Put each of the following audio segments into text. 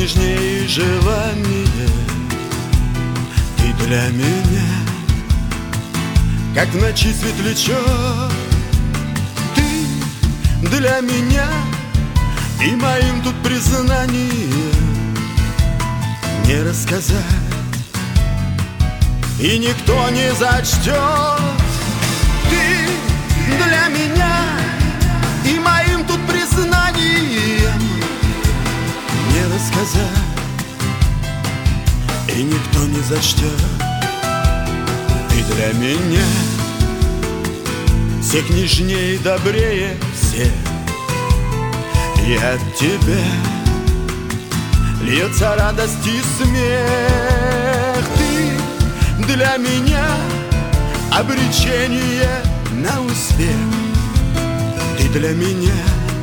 нежнее желание. Ты для меня, как в ночи светлячок. Ты для меня, и моим тут признанием не рассказать, и никто не зачтет. Ты для меня, и моим тут признанием не рассказать, и никто не зачтет. Ты для меня всех нежнее и добрее всех, и от тебя льется радость и смех. Ты для меня обречение на успех. Ты для меня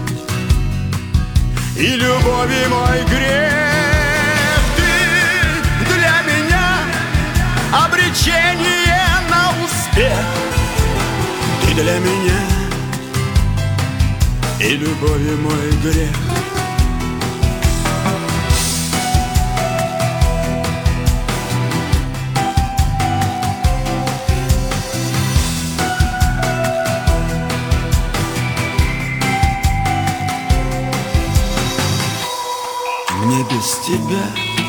и любовь, и мой грех. Ты для меня обречение на успех. Ты для меня и любовь, и мой грех. Мне без тебя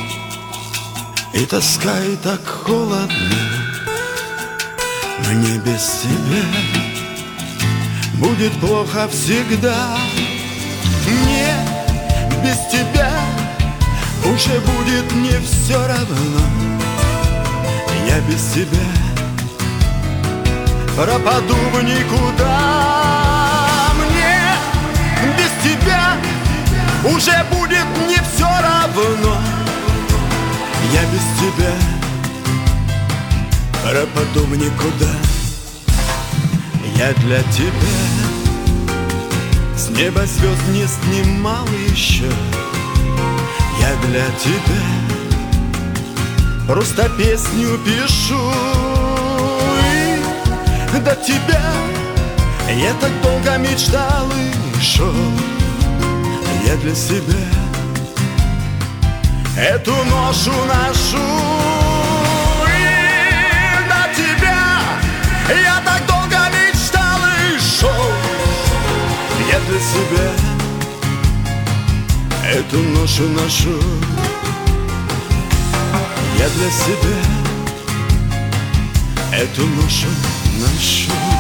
и тоска, и так холодно. Мне без тебя будет плохо всегда. Мне без тебя уже будет не все равно. Я без тебя пропаду в никуда. Мне без тебя уже будет не все равно. Я без тебя пропаду в никуда. Я для тебя с неба звезд не снимал еще. Я для тебя просто песню пишу. И до тебя я так долго мечтал и шел. Я для себя эту ношу ношу. И до тебя я так долго мечтал и шел. Я для себя эту ношу ношу. Я для себя эту ношу ношу.